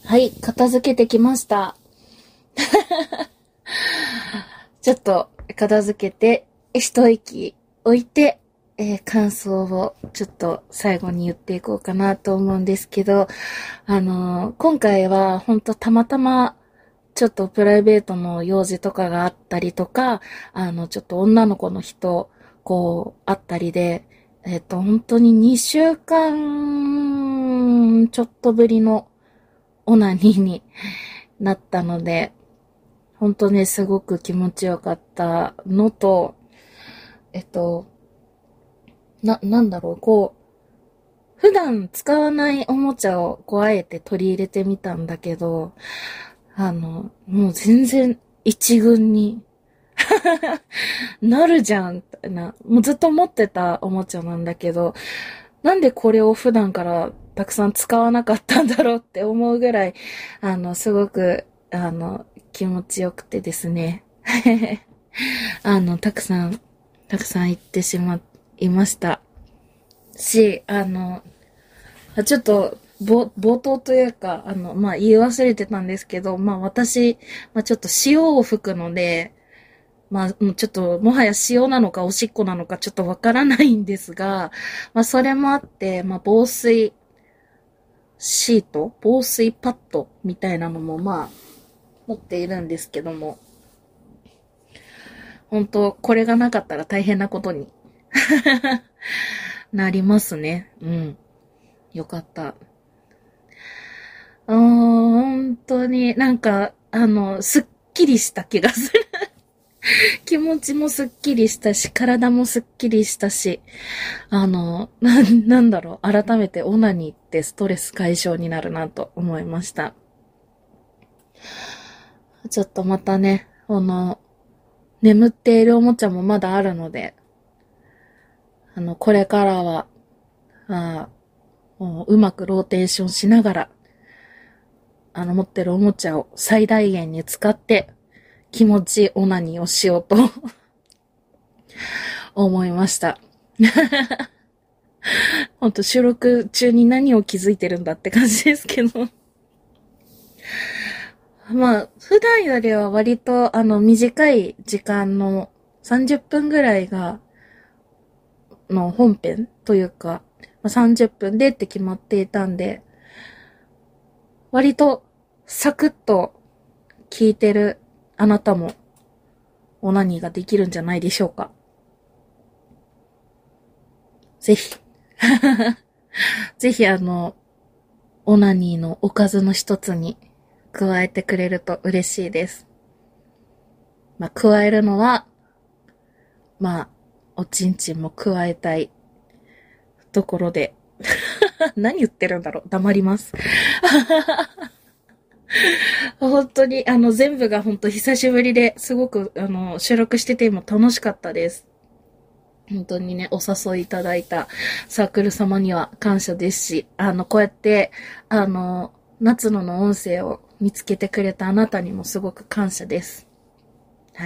はい、片付けてきました。ちょっと片付けて、一息置いて、感想をちょっと最後に言っていこうかなと思うんですけど、今回は本当たまたまちょっとプライベートの用事とかがあったりとか、ちょっと女の子の人、あったりで、本当に2週間ちょっとぶりのオナニーになったので、本当ね、すごく気持ちよかったのと、えっと、なんだろう、普段使わないおもちゃをあえて取り入れてみたんだけど、もう全然一軍になるじゃん、もうずっと持ってたおもちゃなんだけど、なんでこれを普段からたくさん使わなかったんだろうって思うぐらい、すごく、気持ちよくてですね。たくさん行ってしまいました。し、ちょっと、冒頭というか、言い忘れてたんですけど、私、ちょっと塩を吹くので、ちょっと、もはや塩なのかおしっこなのかちょっとわからないんですが、それもあって、防水シート、防水パッドみたいなのも持っているんですけども、本当これがなかったら大変なことになりますね。うん。よかった。本当にすっきりした気がする。気持ちもすっきりしたし、体もすっきりしたし、なんだろう、改めてオナニーってストレス解消になるなと思いました。ちょっとまたね、眠っているおもちゃもまだあるので、これからは、もううまくローテーションしながら、持ってるおもちゃを最大限に使って、気持ちオナニーをしようと思いました。ほんと収録中に何を気づいてるんだって感じですけど。普段よりは割と、短い時間の30分ぐらいの本編というか、30分でって決まっていたんで、割とサクッと聞いてるあなたもオナニーができるんじゃないでしょうか。ぜひ。ぜひオナニーのおかずの一つに加えてくれると嬉しいです。加えるのは、おちんちんも加えたいところで。何言ってるんだろう、黙ります。本当に、全部が本当久しぶりですごく、収録してても楽しかったです。本当にね、お誘いいただいたサークル様には感謝ですし、こうやって、夏野の音声を見つけてくれたあなたにもすごく感謝です。はい。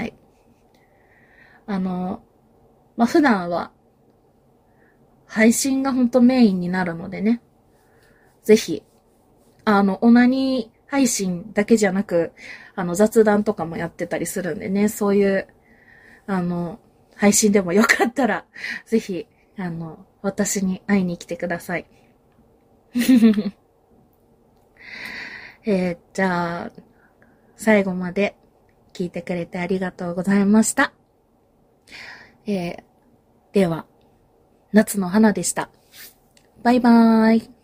普段は、配信が本当メインになるのでね、ぜひ、オナニー配信だけじゃなく、雑談とかもやってたりするんでね、そういう、配信でもよかったら、ぜひ、私に会いに来てください。じゃあ、最後まで聞いてくれてありがとうございました。では、夏の花でした。バイバーイ。